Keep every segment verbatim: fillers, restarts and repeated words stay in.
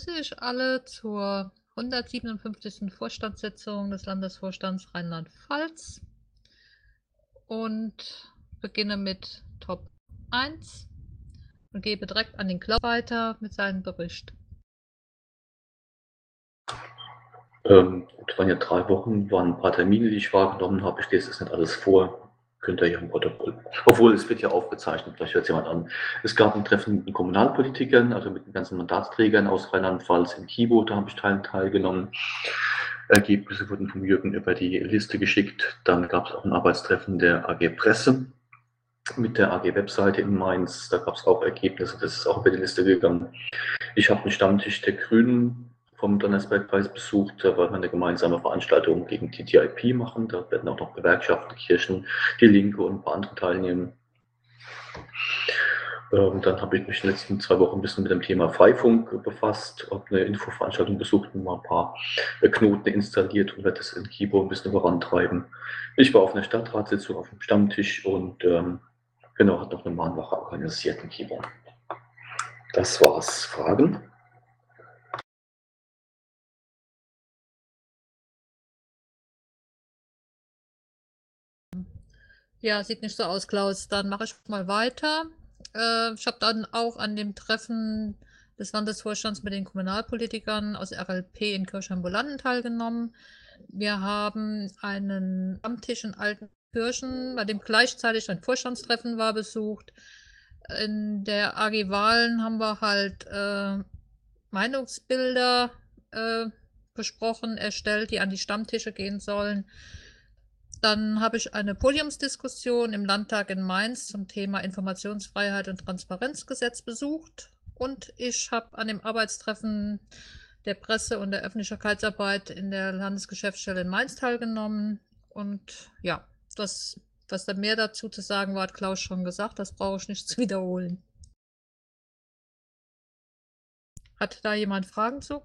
Ich alle zur hundertsiebenundfünfzigsten Vorstandssitzung des Landesvorstands Rheinland-Pfalz und beginne mit Top eins und gebe direkt an den Klaus weiter mit seinem Bericht. Ähm, das waren ja drei Wochen, waren ein paar Termine, die ich wahrgenommen habe. Ich lese das nicht alles vor. Könnt ihr ja im Protokoll. Obwohl, es wird ja aufgezeichnet, vielleicht hört es jemand an. Es gab ein Treffen mit den Kommunalpolitikern, also mit den ganzen Mandatsträgern aus Rheinland-Pfalz in Kibo, da habe ich teil, teilgenommen. Ergebnisse wurden von Jürgen über die Liste geschickt. Dann gab es auch ein Arbeitstreffen der A G Presse mit der A G Webseite in Mainz. Da gab es auch Ergebnisse, das ist auch über die Liste gegangen. Ich habe einen Stammtisch der Grünen vom Donnersberg-Preis besucht. Da wollen wir eine gemeinsame Veranstaltung gegen T T I P machen. Da werden auch noch Gewerkschaften, Kirchen, die Linke und ein paar andere teilnehmen. Ähm, dann habe ich mich in den letzten zwei Wochen ein bisschen mit dem Thema Freifunk befasst, habe eine Infoveranstaltung besucht und mal ein paar Knoten installiert und werde das in Kibo ein bisschen vorantreiben. Ich war auf einer Stadtratssitzung auf dem Stammtisch und ähm, genau, hat noch eine Mahnwache organisiert in Kibo. Das war's. Fragen? Ja, sieht nicht so aus, Klaus. Dann mache ich mal weiter. Äh, ich habe dann auch an dem Treffen des Landesvorstands mit den Kommunalpolitikern aus R L P in Kirchheim-Bolanden teilgenommen. Wir haben einen Stammtisch in Altenkirchen, bei dem gleichzeitig ein Vorstandstreffen war, besucht. In der A G Wahlen haben wir halt äh, Meinungsbilder äh, besprochen, erstellt, die an die Stammtische gehen sollen. Dann habe ich eine Podiumsdiskussion im Landtag in Mainz zum Thema Informationsfreiheit und Transparenzgesetz besucht. Und ich habe an dem Arbeitstreffen der Presse- und der Öffentlichkeitsarbeit in der Landesgeschäftsstelle in Mainz teilgenommen. Und ja, das, was da mehr dazu zu sagen war, hat Klaus schon gesagt. Das brauche ich nicht zu wiederholen. Hat da jemand Fragen zu?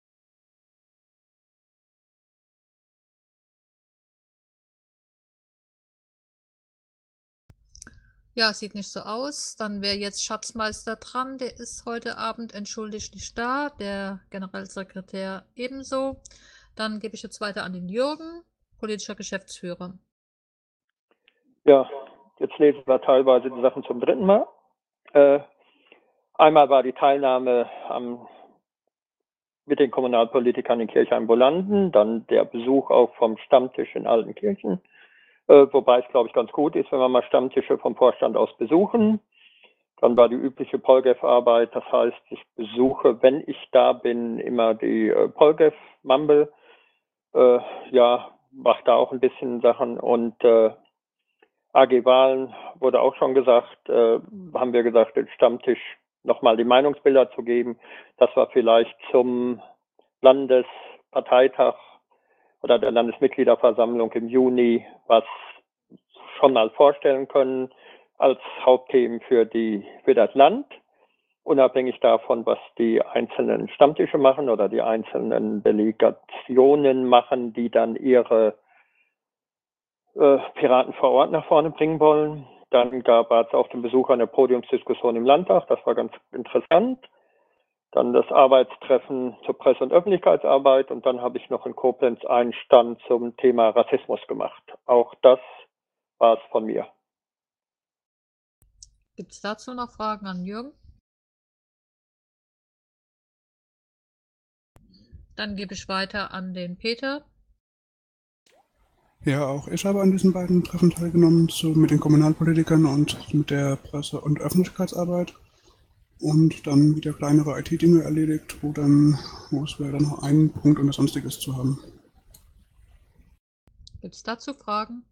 Ja, sieht nicht so aus. Dann wäre jetzt Schatzmeister dran. Der ist heute Abend entschuldigt nicht da. Der Generalsekretär ebenso. Dann gebe ich jetzt weiter an den Jürgen, politischer Geschäftsführer. Ja, jetzt lesen wir teilweise die Sachen zum dritten Mal. Äh, einmal war die Teilnahme am, mit den Kommunalpolitikern in Kirchheim-Bolanden, dann der Besuch auch vom Stammtisch in Altenkirchen. Äh, wobei es, glaube ich, ganz gut ist, wenn wir mal Stammtische vom Vorstand aus besuchen. Dann war die übliche Polgef-Arbeit, das heißt, ich besuche, wenn ich da bin, immer die äh, Polgef-Mumble. Äh, ja, mache da auch ein bisschen Sachen und äh, A G Wahlen wurde auch schon gesagt, äh, haben wir gesagt, den Stammtisch nochmal die Meinungsbilder zu geben, dass wir vielleicht zum Landesparteitag oder der Landesmitgliederversammlung im Juni was schon mal vorstellen können als Hauptthemen für die, für das Land, unabhängig davon, was die einzelnen Stammtische machen oder die einzelnen Delegationen machen, die dann ihre äh, Piraten vor Ort nach vorne bringen wollen. Dann gab es auf dem Besuch eine Podiumsdiskussion im Landtag, das war ganz interessant. Dann das Arbeitstreffen zur Presse- und Öffentlichkeitsarbeit und dann habe ich noch in Koblenz einen Stand zum Thema Rassismus gemacht. Auch das war es von mir. Gibt es dazu noch Fragen an Jürgen? Dann gebe ich weiter an den Peter. Ja, auch ich habe an diesen beiden Treffen teilgenommen, so mit den Kommunalpolitikern und mit der Presse- und Öffentlichkeitsarbeit. Und dann wieder kleinere I T-Dinge erledigt, wo dann, wo es wäre dann noch einen Punkt und das Sonstiges zu haben. Gibt es dazu Fragen?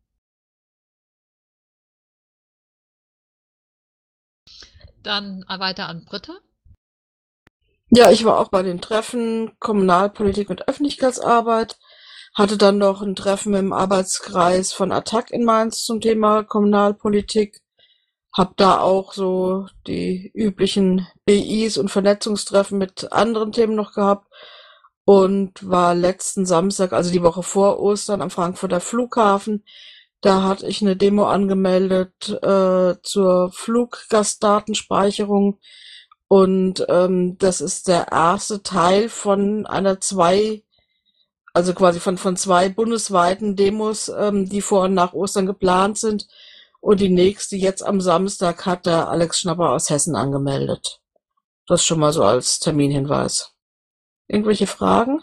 Dann weiter an Britta. Ja, ich war auch bei den Treffen Kommunalpolitik und Öffentlichkeitsarbeit, hatte dann noch ein Treffen im Arbeitskreis von Attac in Mainz zum Thema Kommunalpolitik, hab da auch so die üblichen B Is und Vernetzungstreffen mit anderen Themen noch gehabt und war letzten Samstag, also die Woche vor Ostern, am Frankfurter Flughafen. Da hatte ich eine Demo angemeldet äh, zur Fluggastdatenspeicherung Und ähm, das ist der erste Teil von einer zwei, also quasi von, von zwei bundesweiten Demos, ähm, die vor und nach Ostern geplant sind. Und die nächste jetzt am Samstag hat der Alex Schnapper aus Hessen angemeldet. Das schon mal so als Terminhinweis. Irgendwelche Fragen?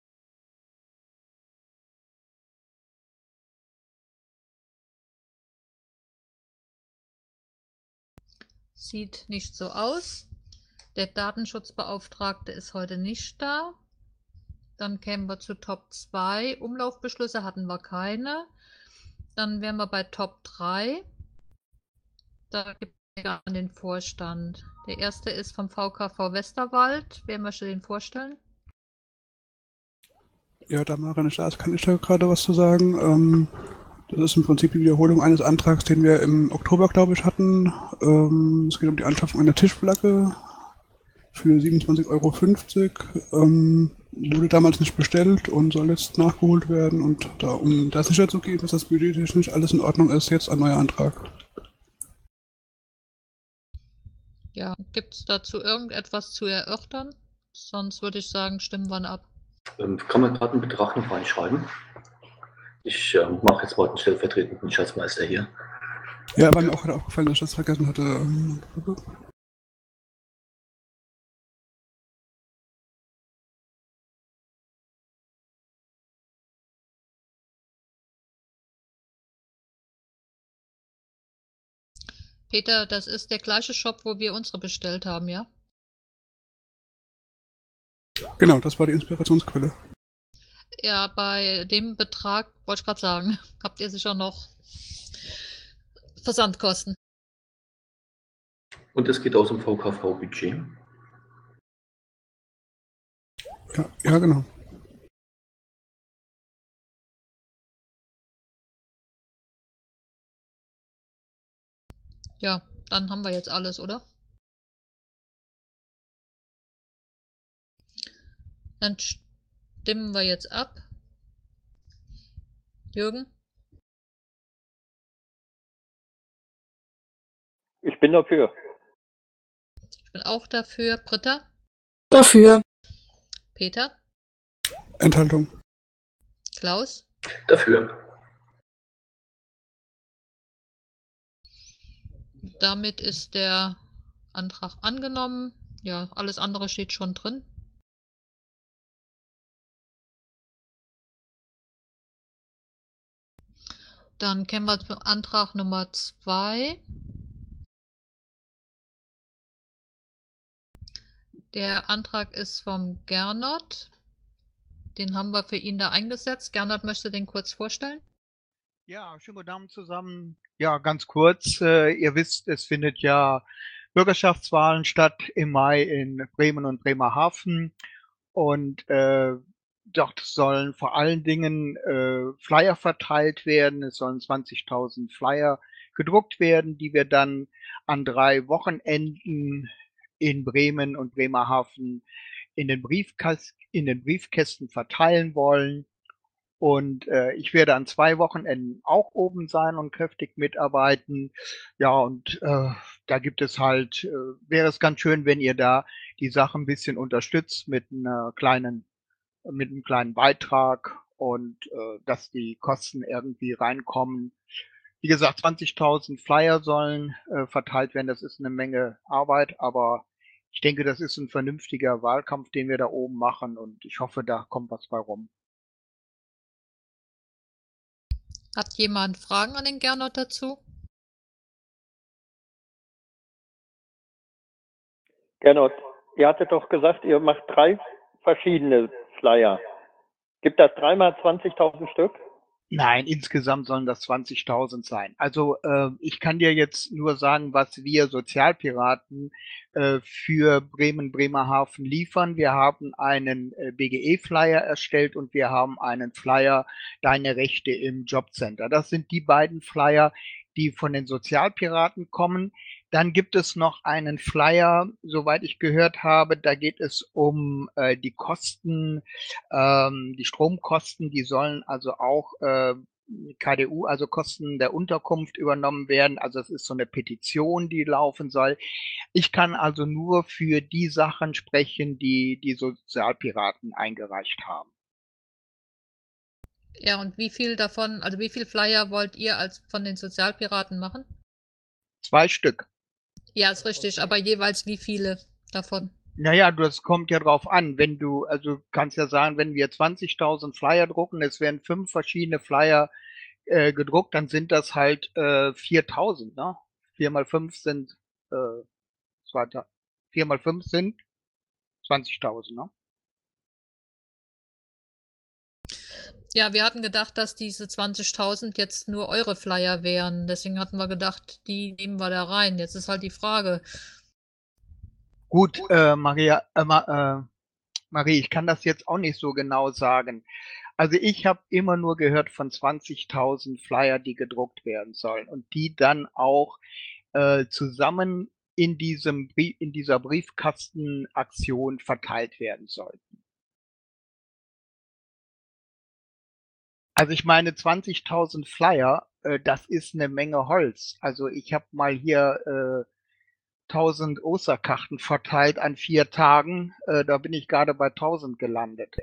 Sieht nicht so aus. Der Datenschutzbeauftragte ist heute nicht da. Dann kämen wir zu Top zwei. Umlaufbeschlüsse hatten wir keine. Dann wären wir bei Top drei. Da gibt es an den Vorstand. Der erste ist vom V K V Westerwald. Wer möchte den vorstellen? Ja, da Mara nicht da ist, kann ich da gerade was zu sagen. Ähm, das ist im Prinzip die Wiederholung eines Antrags, den wir im Oktober, glaube ich, hatten. Ähm, es geht um die Anschaffung einer Tischplatte für siebenundzwanzig Euro fünfzig. Ähm, wurde damals nicht bestellt und soll jetzt nachgeholt werden. Und da, um da sicher zu gehen, dass das budgettechnisch alles in Ordnung ist, jetzt ein neuer Antrag. Ja, gibt es dazu irgendetwas zu erörtern? Sonst würde ich sagen, stimmen wir ab. Ähm, kann man gerade einen Betrag noch reinschreiben? Ich ähm, mache jetzt mal den stellvertretenden Schatzmeister hier. Ja, war mir auch gerade aufgefallen, dass ich das vergessen hatte. Ähm, Peter, das ist der gleiche Shop, wo wir unsere bestellt haben, ja? Genau, das war die Inspirationsquelle. Ja, bei dem Betrag, wollte ich gerade sagen, habt ihr sicher noch Versandkosten. Und es geht aus dem V K V-Budget. Ja, ja, genau. Ja, dann haben wir jetzt alles, oder? Dann stimmen wir jetzt ab. Jürgen? Ich bin dafür. Ich bin auch dafür. Britta? Dafür. Peter? Enthaltung. Klaus? Dafür. Damit ist der Antrag angenommen. Ja, alles andere steht schon drin. Dann kämen wir zum Antrag Nummer zwei. Der Antrag ist vom Gernot. Den haben wir für ihn da eingesetzt. Gernot möchte den kurz vorstellen. Ja, schönen guten Abend zusammen. Ja, ganz kurz. Äh, ihr wisst, es findet ja Bürgerschaftswahlen statt im Mai in Bremen und Bremerhaven. Und äh, dort sollen vor allen Dingen äh, Flyer verteilt werden. Es sollen zwanzigtausend Flyer gedruckt werden, die wir dann an drei Wochenenden in Bremen und Bremerhaven in den, Briefkas in den Briefkästen verteilen wollen. Und äh, ich werde an zwei Wochenenden auch oben sein und kräftig mitarbeiten. Ja, und äh, da gibt es halt, äh, wäre es ganz schön, wenn ihr da die Sache ein bisschen unterstützt mit einer kleinen, mit einem kleinen Beitrag und äh, dass die Kosten irgendwie reinkommen. Wie gesagt, zwanzigtausend Flyer sollen äh, verteilt werden. Das ist eine Menge Arbeit, aber ich denke, das ist ein vernünftiger Wahlkampf, den wir da oben machen und ich hoffe, da kommt was bei rum. Hat jemand Fragen an den Gernot dazu? Gernot, ihr hattet doch gesagt, ihr macht drei verschiedene Flyer. Gibt das dreimal zwanzigtausend Stück? Nein, insgesamt sollen das zwanzigtausend sein. Also äh, ich kann dir jetzt nur sagen, was wir Sozialpiraten äh, für Bremen, Bremerhaven liefern. Wir haben einen äh, B G E-Flyer erstellt und wir haben einen Flyer Deine Rechte im Jobcenter. Das sind die beiden Flyer, die von den Sozialpiraten kommen. Dann gibt es noch einen Flyer, soweit ich gehört habe, da geht es um äh, die Kosten, ähm, die Stromkosten, die sollen also auch äh, K D U, also Kosten der Unterkunft übernommen werden. Also es ist so eine Petition, die laufen soll. Ich kann also nur für die Sachen sprechen, die die Sozialpiraten eingereicht haben. Ja, und wie viel davon, also wie viel Flyer wollt ihr als von den Sozialpiraten machen? Zwei Stück. Ja, ist richtig, aber jeweils wie viele davon? Naja, das kommt ja drauf an, wenn du, also kannst ja sagen, wenn wir zwanzigtausend Flyer drucken, es werden fünf verschiedene Flyer äh, gedruckt, dann sind das halt äh, viertausend, ne? Vier mal fünf sind, äh, zweiter, vier mal fünf sind zwanzigtausend, ne? Ja, wir hatten gedacht, dass diese zwanzigtausend jetzt nur eure Flyer wären. Deswegen hatten wir gedacht, die nehmen wir da rein. Jetzt ist halt die Frage. Gut, äh, Maria, äh, Ma, äh, Marie, ich kann das jetzt auch nicht so genau sagen. Also ich habe immer nur gehört von zwanzigtausend Flyer, die gedruckt werden sollen und die dann auch äh, zusammen in diesem Brie in dieser Briefkastenaktion verteilt werden sollten. Also ich meine zwanzigtausend Flyer, äh, das ist eine Menge Holz. Also ich habe mal hier äh, tausend Osterkarten verteilt an vier Tagen. Äh, da bin ich gerade bei tausend gelandet.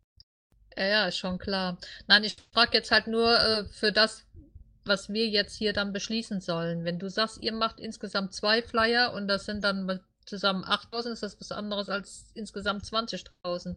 Ja, ja, ist schon klar. Nein, ich frage jetzt halt nur äh, für das, was wir jetzt hier dann beschließen sollen. Wenn du sagst, ihr macht insgesamt zwei Flyer und das sind dann zusammen achttausend, ist das was anderes als insgesamt zwanzigtausend.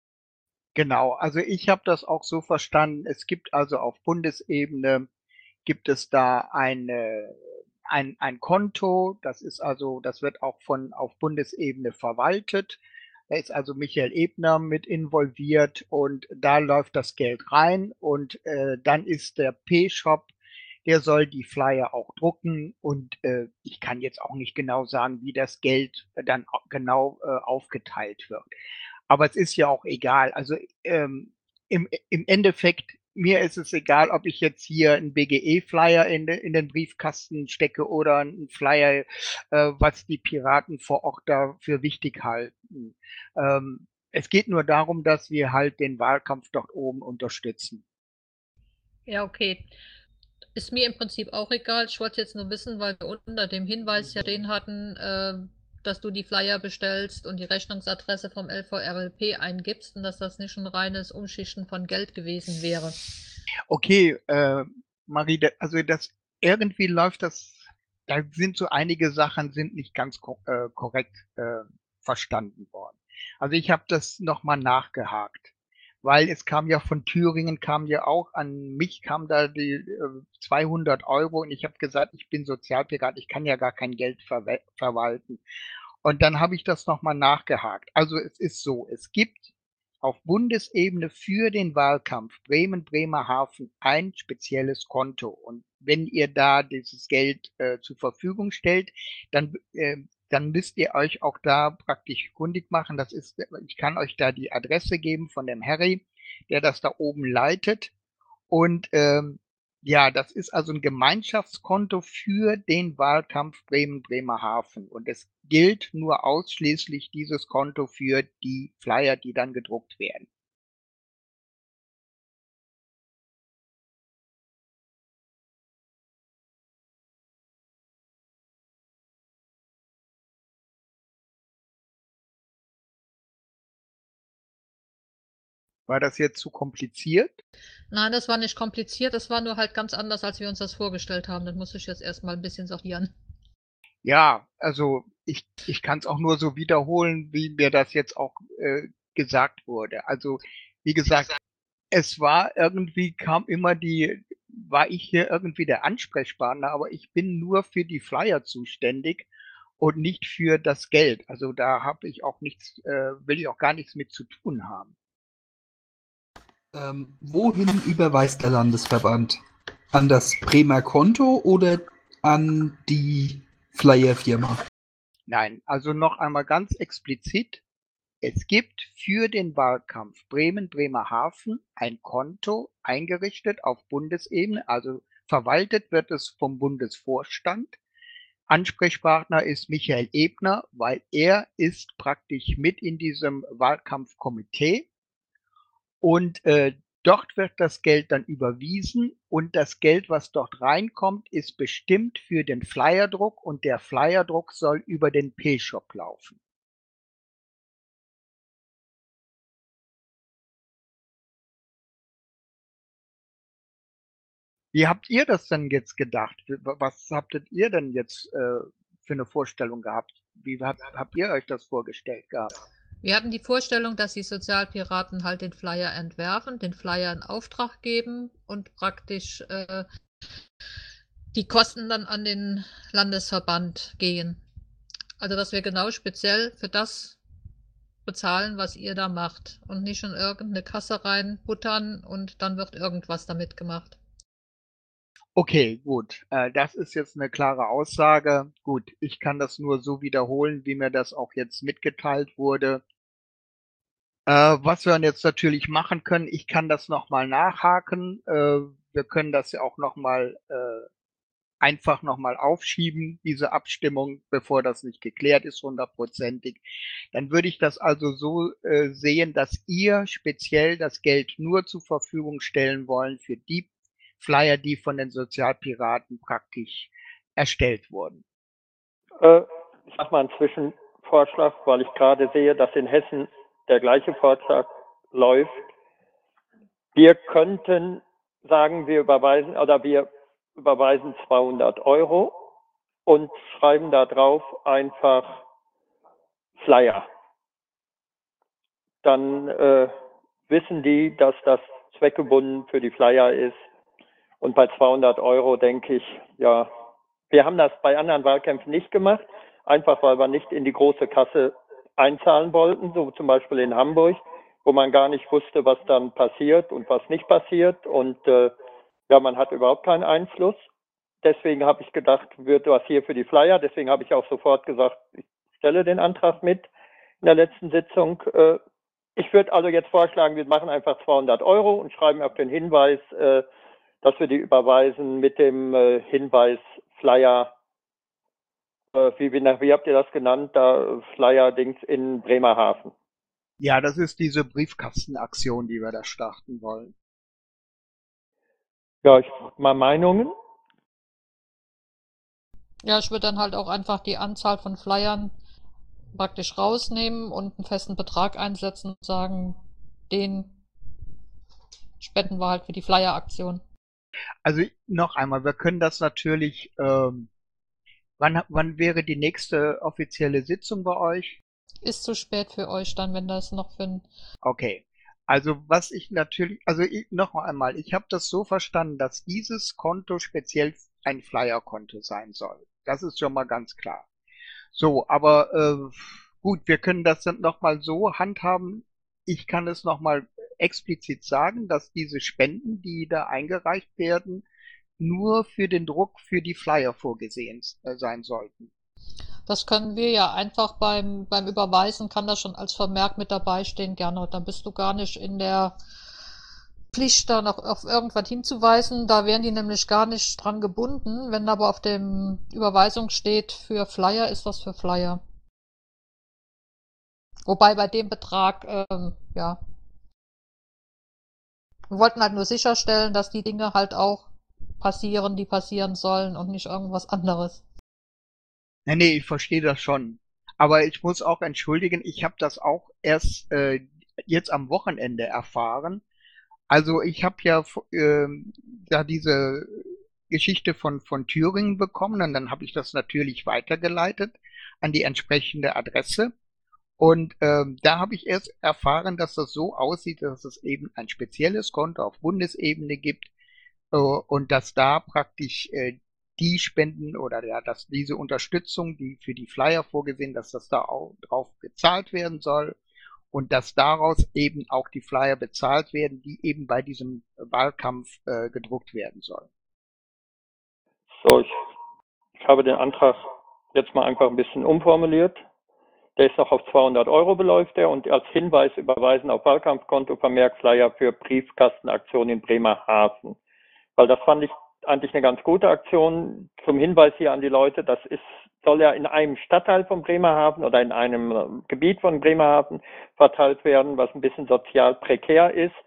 Genau, also ich habe das auch so verstanden. Es gibt also auf Bundesebene gibt es da eine, ein, ein Konto, das ist also, das wird auch von auf Bundesebene verwaltet. Da ist also Michael Ebner mit involviert und da läuft das Geld rein und äh, dann ist der P-Shop, der soll die Flyer auch drucken und äh, ich kann jetzt auch nicht genau sagen, wie das Geld dann genau äh, aufgeteilt wird. Aber es ist ja auch egal. Also ähm, im, im Endeffekt, mir ist es egal, ob ich jetzt hier einen B G E-Flyer in, de, in den Briefkasten stecke oder einen Flyer, äh, was die Piraten vor Ort dafür wichtig halten. Ähm, es geht nur darum, dass wir halt den Wahlkampf dort oben unterstützen. Ja, okay. Ist mir im Prinzip auch egal. Ich wollte jetzt nur wissen, weil wir unter dem Hinweis ja den hatten, äh, dass du die Flyer bestellst und die Rechnungsadresse vom L V R L P eingibst und dass das nicht ein reines Umschichten von Geld gewesen wäre. Okay, äh, Marie, also das irgendwie läuft das, da sind so einige Sachen sind nicht ganz ko äh, korrekt äh, verstanden worden. Also ich habe das nochmal nachgehakt, weil es kam ja von Thüringen, kam ja auch an mich, kam da die äh, zweihundert Euro und ich habe gesagt, ich bin Sozialpirat, ich kann ja gar kein Geld verw verwalten. Und dann habe ich das nochmal nachgehakt. Also es ist so, es gibt auf Bundesebene für den Wahlkampf Bremen-Bremerhaven ein spezielles Konto. Und wenn ihr da dieses Geld äh, zur Verfügung stellt, dann, äh, dann müsst ihr euch auch da praktisch kundig machen. Das ist, ich kann euch da die Adresse geben von dem Harry, der das da oben leitet. Und ähm, ja, das ist also ein Gemeinschaftskonto für den Wahlkampf Bremen-Bremerhaven. Und es gilt nur ausschließlich dieses Konto für die Flyer, die dann gedruckt werden. War das jetzt zu kompliziert? Nein, das war nicht kompliziert, das war nur halt ganz anders, als wir uns das vorgestellt haben. Das muss ich jetzt erstmal ein bisschen sortieren. Ja, also ich, ich kann es auch nur so wiederholen, wie mir das jetzt auch äh, gesagt wurde. Also wie gesagt, es war irgendwie, kam immer die, war ich hier irgendwie der Ansprechpartner, aber ich bin nur für die Flyer zuständig und nicht für das Geld. Also da habe ich auch nichts, äh, will ich auch gar nichts mit zu tun haben. Ähm, wohin überweist der Landesverband? An das Bremer Konto oder an die Flyer-Firma? Nein, also noch einmal ganz explizit. Es gibt für den Wahlkampf Bremen-Bremerhaven ein Konto eingerichtet auf Bundesebene, also verwaltet wird es vom Bundesvorstand. Ansprechpartner ist Michael Ebner, weil er ist praktisch mit in diesem Wahlkampfkomitee. Und äh, Dort wird das Geld dann überwiesen und das Geld, was dort reinkommt, ist bestimmt für den Flyerdruck und der Flyerdruck soll über den P-Shop laufen. Wie habt ihr das denn jetzt gedacht? Was habtet ihr denn jetzt äh, für eine Vorstellung gehabt? Wie habt, habt ihr euch das vorgestellt gehabt? Wir hatten die Vorstellung, dass die Sozialpiraten halt den Flyer entwerfen, den Flyer in Auftrag geben und praktisch äh, die Kosten dann an den Landesverband gehen. Also dass wir genau speziell für das bezahlen, was ihr da macht und nicht in irgendeine Kasse reinbuttern und dann wird irgendwas damit gemacht. Okay, gut. Äh, das ist jetzt eine klare Aussage. Gut, ich kann das nur so wiederholen, wie mir das auch jetzt mitgeteilt wurde. Äh, was wir jetzt natürlich machen können, ich kann das nochmal nachhaken. Äh, wir können das ja auch nochmal äh, einfach nochmal aufschieben, diese Abstimmung, bevor das nicht geklärt ist, hundertprozentig. Dann würde ich das also so äh, sehen, dass ihr speziell das Geld nur zur Verfügung stellen wollen für die Flyer, die von den Sozialpiraten praktisch erstellt wurden. Äh, ich mache mal einen Zwischenvorschlag, weil ich gerade sehe, dass in Hessen der gleiche Vorschlag läuft. Wir könnten sagen, wir überweisen oder wir überweisen zweihundert Euro und schreiben da drauf einfach Flyer. Dann äh, wissen die, dass das zweckgebunden für die Flyer ist. Und bei zweihundert Euro denke ich, ja, wir haben das bei anderen Wahlkämpfen nicht gemacht, einfach weil wir nicht in die große Kasse einzahlen wollten, so zum Beispiel in Hamburg, wo man gar nicht wusste, was dann passiert und was nicht passiert. Und äh, ja, man hat überhaupt keinen Einfluss. Deswegen habe ich gedacht, wird was hier für die Flyer. Deswegen habe ich auch sofort gesagt, ich stelle den Antrag mit in der letzten Sitzung. Äh, ich würde also jetzt vorschlagen, wir machen einfach zweihundert Euro und schreiben auf den Hinweis, äh, dass wir die überweisen mit dem äh, Hinweis Flyer, äh, wie, wie, wie habt ihr das genannt, da Flyer-Dings in Bremerhaven. Ja, das ist diese Briefkastenaktion, die wir da starten wollen. Ja, ich frage mal Meinungen. Ja, ich würde dann halt auch einfach die Anzahl von Flyern praktisch rausnehmen und einen festen Betrag einsetzen und sagen, den spenden wir halt für die Flyer-Aktion. Also noch einmal, wir können das natürlich, ähm, wann, wann wäre die nächste offizielle Sitzung bei euch? Ist zu spät für euch dann, wenn das noch für ein... Okay, also was ich natürlich, also ich, noch einmal, ich habe das so verstanden, dass dieses Konto speziell ein Flyer-Konto sein soll. Das ist schon mal ganz klar. So, aber äh, gut, wir können das dann nochmal so handhaben. Ich kann es nochmal explizit sagen, dass diese Spenden, die da eingereicht werden, nur für den Druck für die Flyer vorgesehen äh, sein sollten. Das können wir ja einfach beim, beim Überweisen, kann das schon als Vermerk mit dabei stehen, gerne. Dann bist du gar nicht in der Pflicht, da noch auf irgendwas hinzuweisen. Da wären die nämlich gar nicht dran gebunden. Wenn aber auf dem Überweisung steht für Flyer, ist das für Flyer. Wobei bei dem Betrag, ähm, ja. Wir wollten halt nur sicherstellen, dass die Dinge halt auch passieren, die passieren sollen und nicht irgendwas anderes. Nee, nee, ich verstehe das schon. Aber ich muss auch entschuldigen, ich habe das auch erst äh, jetzt am Wochenende erfahren. Also ich habe ja äh, da diese Geschichte von, von Thüringen bekommen und dann habe ich das natürlich weitergeleitet an die entsprechende Adresse. Und ähm, da habe ich erst erfahren, dass das so aussieht, dass es eben ein spezielles Konto auf Bundesebene gibt äh, und dass da praktisch äh, die Spenden oder ja, dass diese Unterstützung, die für die Flyer vorgesehen, dass das da auch drauf gezahlt werden soll und dass daraus eben auch die Flyer bezahlt werden, die eben bei diesem Wahlkampf äh, gedruckt werden sollen. So, ich, ich habe den Antrag jetzt mal einfach ein bisschen umformuliert. Der ist noch auf zweihundert Euro beläuft er und als Hinweis überweisen auf Wahlkampfkonto Vermerk Flyer für Briefkastenaktion in Bremerhaven. Weil das fand ich eigentlich eine ganz gute Aktion. Zum Hinweis hier an die Leute, das ist, soll ja in einem Stadtteil von Bremerhaven oder in einem Gebiet von Bremerhaven verteilt werden, was ein bisschen sozial prekär ist.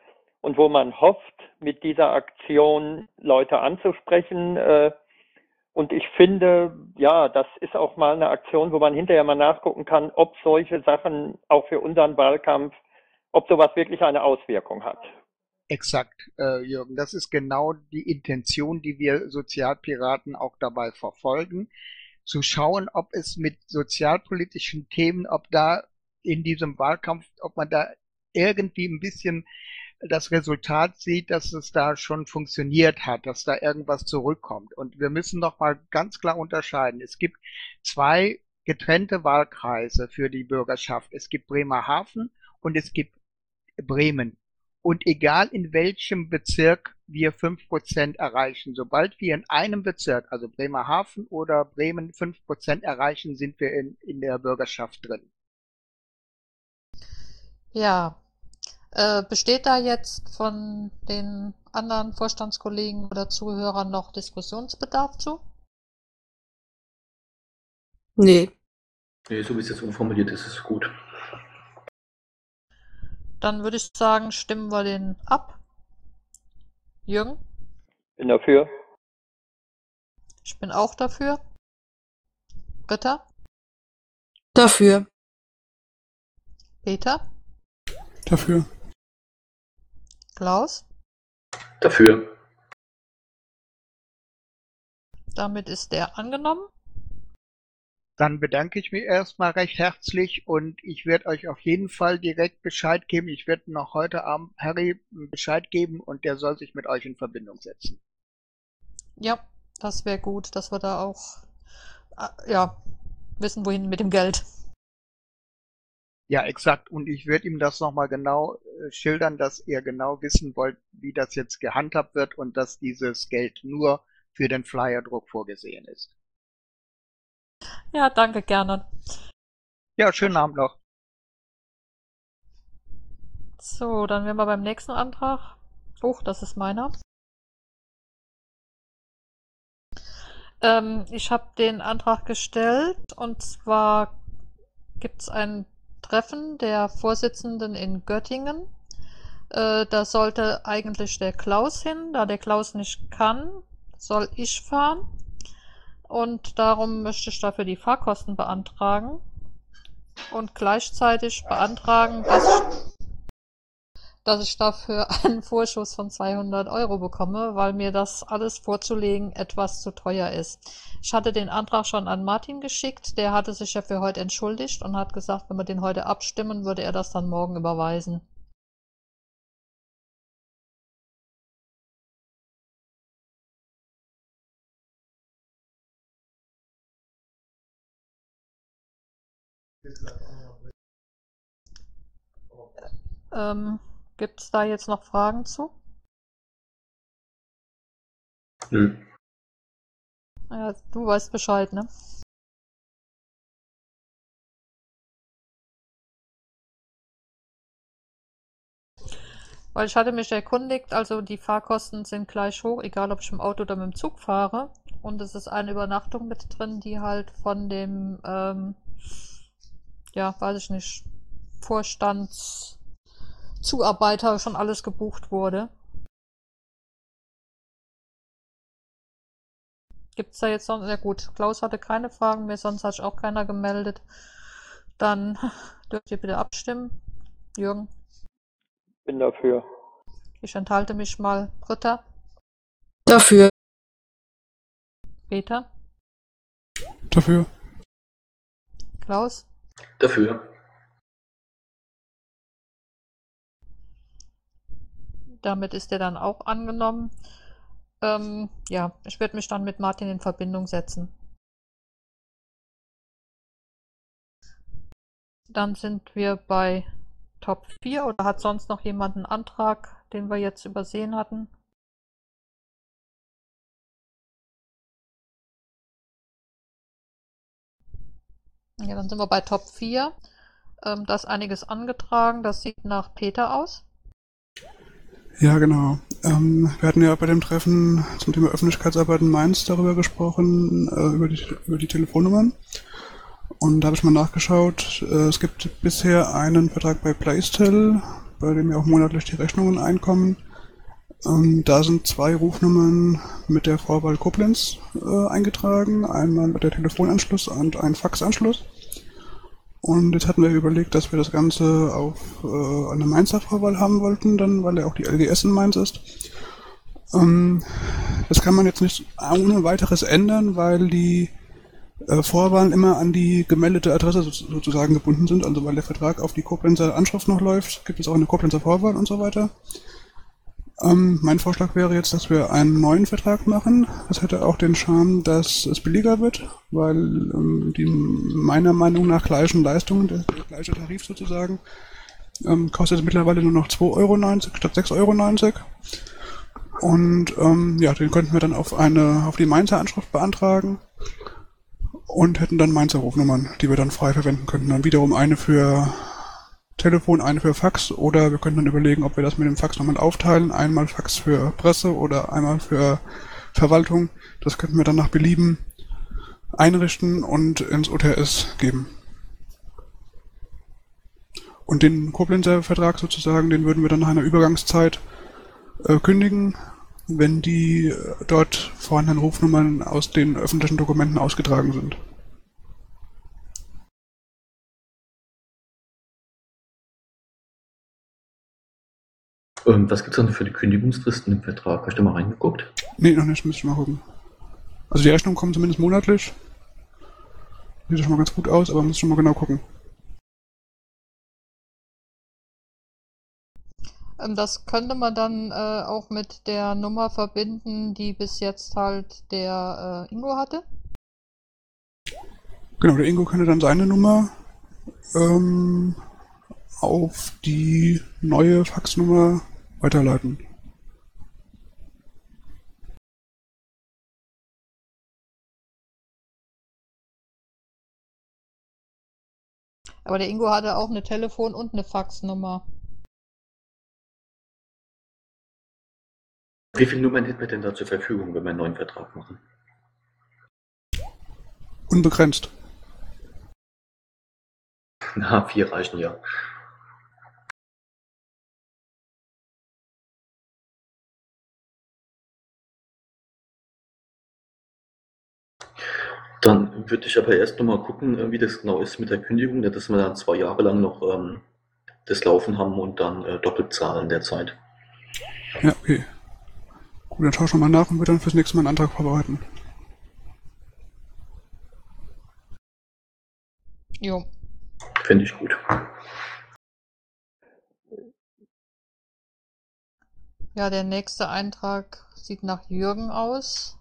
und wo man hofft, mit dieser Aktion Leute anzusprechen. Äh, und ich finde, ja, das ist auch mal eine Aktion, wo man hinterher mal nachgucken kann, ob solche Sachen auch für unseren Wahlkampf, ob sowas wirklich eine Auswirkung hat. Exakt, äh, Jürgen. Das ist genau die Intention, die wir Sozialpiraten auch dabei verfolgen. Zu schauen, ob es mit sozialpolitischen Themen, ob da in diesem Wahlkampf, ob man da irgendwie ein bisschen das Resultat sieht, dass es da schon funktioniert hat, dass da irgendwas zurückkommt. Und wir müssen noch mal ganz klar unterscheiden. Es gibt zwei getrennte Wahlkreise für die Bürgerschaft. Es gibt Bremerhaven und es gibt Bremen. Und egal in welchem Bezirk wir fünf Prozent erreichen, sobald wir in einem Bezirk, also Bremerhaven oder Bremen, fünf Prozent erreichen, sind wir in, in der Bürgerschaft drin. Ja, äh, besteht da jetzt von den anderen Vorstandskollegen oder Zuhörern noch Diskussionsbedarf zu? Nee. Nee, so wie es jetzt umformuliert ist, ist es gut. Dann würde ich sagen, stimmen wir den ab. Jürgen? Bin dafür. Ich bin auch dafür. Britta? Dafür. Peter? Dafür. Klaus? Dafür. Damit ist der angenommen. Dann bedanke ich mich erstmal recht herzlich und ich werde euch auf jeden Fall direkt Bescheid geben. Ich werde noch heute Abend Harry Bescheid geben und der soll sich mit euch in Verbindung setzen. Ja, das wäre gut, dass wir da auch äh, ja, wissen, wohin mit dem Geld. Ja, exakt. Und ich werde ihm das nochmal genau äh, schildern, dass ihr genau wissen wollt, wie das jetzt gehandhabt wird und dass dieses Geld nur für den Flyerdruck vorgesehen ist. Ja, danke, gerne. Ja, schönen Abend noch. So, dann wären wir beim nächsten Antrag. Oh, das ist meiner. Ähm, ich habe den Antrag gestellt und zwar gibt es ein Treffen der Vorsitzenden in Göttingen. Äh, da sollte eigentlich der Klaus hin. Da der Klaus nicht kann, soll ich fahren. Und darum möchte ich dafür die Fahrkosten beantragen und gleichzeitig beantragen, dass ich, dass ich dafür einen Vorschuss von zweihundert Euro bekomme, weil mir das alles vorzulegen etwas zu teuer ist. Ich hatte den Antrag schon an Martin geschickt, der hatte sich ja für heute entschuldigt und hat gesagt, wenn wir den heute abstimmen, würde er das dann morgen überweisen. Ähm, gibt es da jetzt noch Fragen zu? Hm. Ja, du weißt Bescheid, ne? Weil ich hatte mich erkundigt, also die Fahrkosten sind gleich hoch, egal ob ich im Auto oder mit dem Zug fahre. Und es ist eine Übernachtung mit drin, die halt von dem, ähm, ja, weiß ich nicht, Vorstandszuarbeiter schon alles gebucht wurde. Gibt es da jetzt noch, ja gut, Klaus hatte keine Fragen mehr, sonst hat sich auch keiner gemeldet. Dann dürft ihr bitte abstimmen. Jürgen? Bin dafür. Ich enthalte mich mal. Britta? Dafür. Peter? Dafür. Klaus? Dafür. Damit ist er dann auch angenommen. Ähm, ja, ich werde mich dann mit Martin in Verbindung setzen. Dann sind wir bei Top vier oder hat sonst noch jemand einen Antrag, den wir jetzt übersehen hatten? Ja, dann sind wir bei Top vier. Ähm, da ist einiges angetragen. Das sieht nach Peter aus. Ja, genau. Ähm, wir hatten ja bei dem Treffen zum Thema Öffentlichkeitsarbeit in Mainz darüber gesprochen, äh, über, die, über die Telefonnummern. Und da habe ich mal nachgeschaut. Äh, es gibt bisher einen Vertrag bei Placetel bei dem ja auch monatlich die Rechnungen einkommen. Ähm, da sind zwei Rufnummern mit der Vorwahl Koblenz äh, eingetragen. Einmal der Telefonanschluss und ein Faxanschluss. Und jetzt hatten wir überlegt, dass wir das Ganze auf äh, eine Mainzer Vorwahl haben wollten, dann, weil ja auch die L G S in Mainz ist. Ähm, das kann man jetzt nicht ohne weiteres ändern, weil die äh, Vorwahlen immer an die gemeldete Adresse so, sozusagen gebunden sind. Also weil der Vertrag auf die Koblenzer Anschrift noch läuft, gibt es auch eine Koblenzer Vorwahl und so weiter. Ähm, mein Vorschlag wäre jetzt, dass wir einen neuen Vertrag machen. Das hätte auch den Charme, dass es billiger wird, weil ähm, die meiner Meinung nach gleichen Leistungen, der, der gleiche Tarif sozusagen, ähm, kostet es mittlerweile nur noch zwei Euro neunzig statt sechs Euro neunzig. Und ähm, ja, den könnten wir dann auf eine auf die Mainzer Anschrift beantragen und hätten dann Mainzer Rufnummern, die wir dann frei verwenden könnten. Dann wiederum eine für Telefon, eine für Fax, oder wir können dann überlegen, ob wir das mit dem Fax nochmal aufteilen. Einmal Fax für Presse oder einmal für Verwaltung. Das könnten wir dann nach Belieben einrichten und ins O T S geben. Und den Koblenzer Vertrag sozusagen, den würden wir dann nach einer Übergangszeit äh, kündigen, wenn die äh, dort vorhandenen Rufnummern aus den öffentlichen Dokumenten ausgetragen sind. Ähm, was gibt es dann für die Kündigungsfristen im Vertrag? Hast du mal reingeguckt? Nee, noch nicht, müsste ich mal gucken. Also die Rechnungen kommen zumindest monatlich. Sieht schon mal ganz gut aus, aber man muss schon mal genau gucken. Ähm, das könnte man dann äh, auch mit der Nummer verbinden, die bis jetzt halt der äh, Ingo hatte. Genau, der Ingo könnte dann seine Nummer ähm, auf die neue Faxnummer weiterleiten. Aber der Ingo hatte auch eine Telefon- und eine Faxnummer. Wie viele Nummern hätten wir denn da zur Verfügung, wenn wir einen neuen Vertrag machen? Unbegrenzt. Na, vier reichen ja. Dann würde ich aber erst nochmal gucken, wie das genau ist mit der Kündigung, nicht, dass wir dann zwei Jahre lang noch ähm, das Laufen haben und dann äh, doppelt zahlen derzeit. Ja, okay. Gut, dann schau schon mal nach und wir dann fürs nächste Mal einen Antrag vorbereiten. Jo. Fände ich gut. Ja, der nächste Eintrag sieht nach Jürgen aus.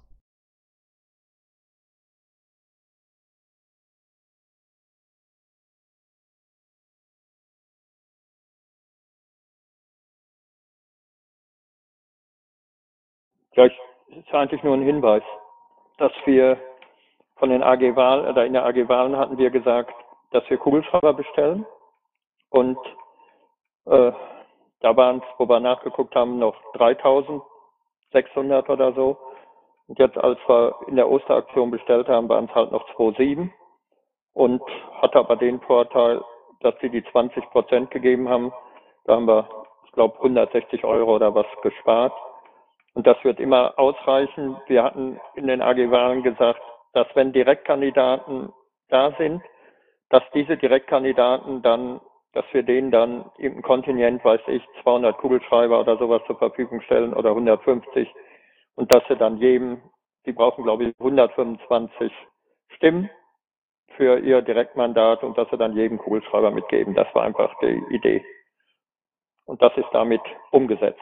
Ja, ich, es ist eigentlich nur ein Hinweis, dass wir von den A G Wahlen, oder in der A G Wahlen hatten wir gesagt, dass wir Kugelschreiber bestellen. Und äh, da waren es, wo wir nachgeguckt haben, noch dreitausendsechshundert oder so. Und jetzt, als wir in der Osteraktion bestellt haben, waren es halt noch zweitausendsieben. Und hatte aber den Vorteil, dass sie die zwanzig Prozent gegeben haben. Da haben wir, ich glaube, hundertsechzig Euro oder was gespart. Und das wird immer ausreichen. Wir hatten in den A G Wahlen gesagt, dass wenn Direktkandidaten da sind, dass diese Direktkandidaten dann, dass wir denen dann im Kontingent, weiß ich, zweihundert Kugelschreiber oder sowas zur Verfügung stellen oder hundertfünfzig. Und dass sie dann jedem, die brauchen glaube ich hundertfünfundzwanzig Stimmen für ihr Direktmandat und dass sie dann jedem Kugelschreiber mitgeben. Das war einfach die Idee. Und das ist damit umgesetzt.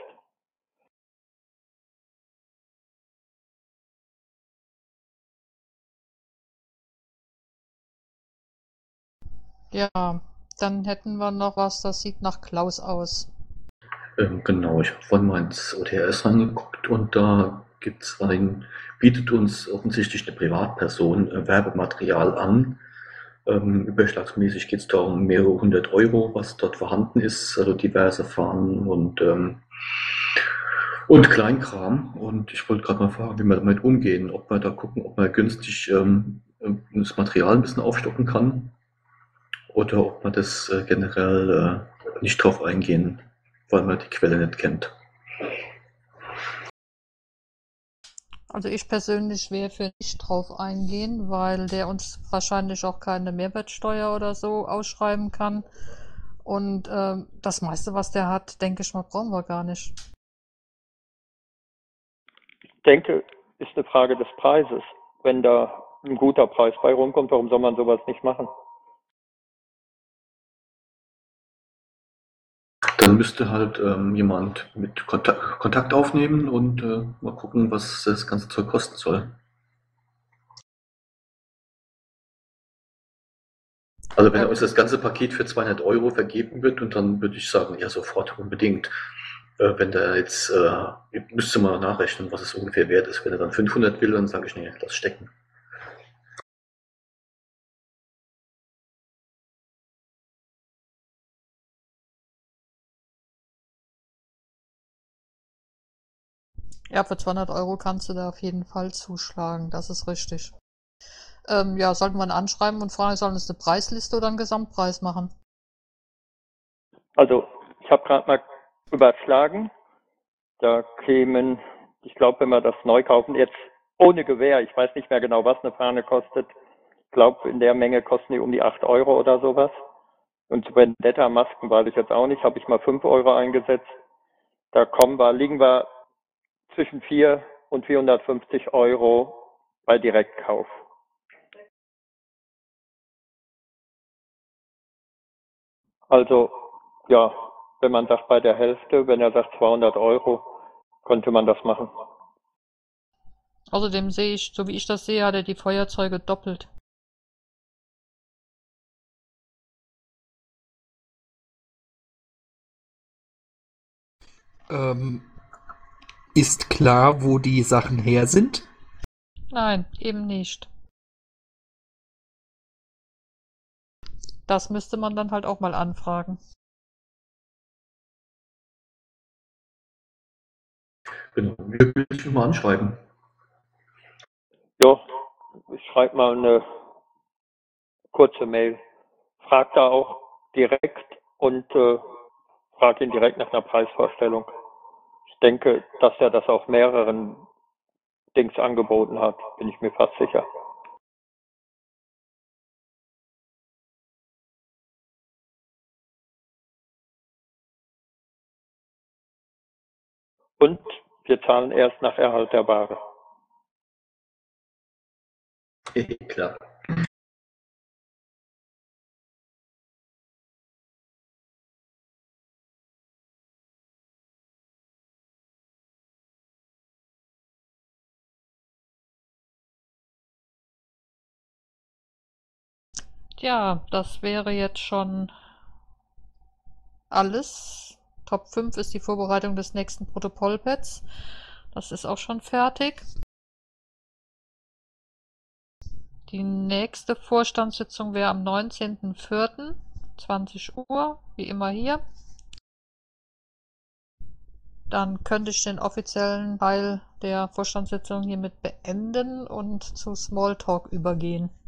Ja, dann hätten wir noch was, das sieht nach Klaus aus. Ähm, genau, ich habe vorhin mal ins O T S reingeguckt und da gibt's ein, bietet uns offensichtlich eine Privatperson äh, Werbematerial an. Ähm, überschlagsmäßig geht es da um mehrere hundert Euro, was dort vorhanden ist, also diverse Fahnen und, ähm, und Kleinkram. Und ich wollte gerade mal fragen, wie wir damit umgehen, ob wir da gucken, ob man günstig ähm, das Material ein bisschen aufstocken kann oder ob man das äh, generell äh, nicht drauf eingehen. weil man die Quelle nicht kennt. Also ich persönlich wäre für nicht drauf eingehen, weil der uns wahrscheinlich auch keine Mehrwertsteuer oder so ausschreiben kann. Und ähm, das meiste, was der hat, denke ich mal, brauchen wir gar nicht. Ich denke, ist eine Frage des Preises. Wenn da ein guter Preis bei rumkommt, warum soll man sowas nicht machen? Dann müsste halt ähm, jemand mit Kontakt, Kontakt aufnehmen und äh, mal gucken, was das ganze Zeug kosten soll. Also wenn Ja. uns das ganze Paket für zweihundert Euro vergeben wird, und dann würde ich sagen, ja sofort, unbedingt. Äh, wenn der jetzt, äh, müsste man nachrechnen, was es ungefähr wert ist. Wenn er dann fünfhundert will, dann sage ich, nee, lass stecken. Ja, für zweihundert Euro kannst du da auf jeden Fall zuschlagen, das ist richtig. Ähm, ja, sollten wir ihn anschreiben und fragen, sollen es eine Preisliste oder einen Gesamtpreis machen? Also, ich habe gerade mal überschlagen. Da kämen, ich glaube, wenn wir das neu kaufen, jetzt ohne Gewähr, ich weiß nicht mehr genau, was eine Fahne kostet. Ich glaube, in der Menge kosten die um die acht Euro oder sowas. Und Vendetta-Masken weiß ich jetzt auch nicht, habe ich mal fünf Euro eingesetzt. Da kommen wir, liegen wir zwischen vier und vierhundertfünfzig Euro bei Direktkauf. Also, ja, wenn man sagt bei der Hälfte, wenn er sagt zweihundert Euro, könnte man das machen. Außerdem sehe ich, so wie ich das sehe, hat er die Feuerzeuge doppelt. Ähm, ist klar, wo die Sachen her sind? Nein, eben nicht. Das müsste man dann halt auch mal anfragen. Genau, wir will ich mal anschreiben. Ja, ich schreibe mal eine kurze Mail. Frag da auch direkt und äh, frag ihn direkt nach einer Preisvorstellung. Ich denke, dass er das auf mehreren Dings angeboten hat, bin ich mir fast sicher. Und wir zahlen erst nach Erhalt der Ware. Klar. Ja, das wäre jetzt schon alles. Top fünf ist die Vorbereitung des nächsten Protokollpads. Das ist auch schon fertig. Die nächste Vorstandssitzung wäre am neunzehnten vierten zwanzig Uhr, wie immer hier. Dann könnte ich den offiziellen Teil der Vorstandssitzung hiermit beenden und zu Smalltalk übergehen.